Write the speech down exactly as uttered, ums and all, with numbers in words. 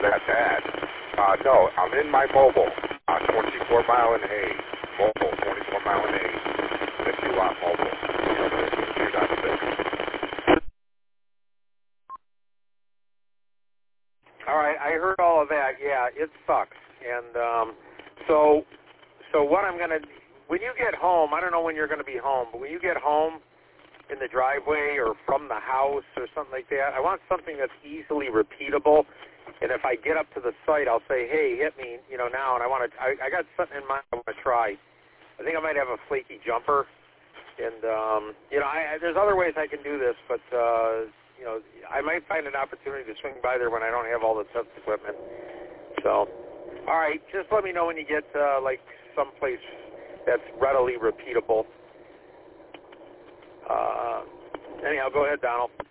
that bad. Uh, no, I'm in my mobile, uh, twenty-four mile and A. Mobile, twenty-four mile and A. If you want mobile, you're not sick. All right, I heard all of that. Yeah, it sucks. And um, so, so what I'm gonna, when you get home, I don't know when you're gonna be home, but when you get home in the driveway or from the house or something like that, I want something that's easily repeatable. And if I get up to the site, I'll say, hey, hit me, you know, now. And I want to, I, I got something in mind I want to try. I think I might have a flaky jumper. And, um, you know, I, I, there's other ways I can do this, but, uh, you know, I might find an opportunity to swing by there when I don't have all the test equipment. So, all right, just let me know when you get, uh, like, someplace that's readily repeatable. Uh, anyhow, go ahead, Donald.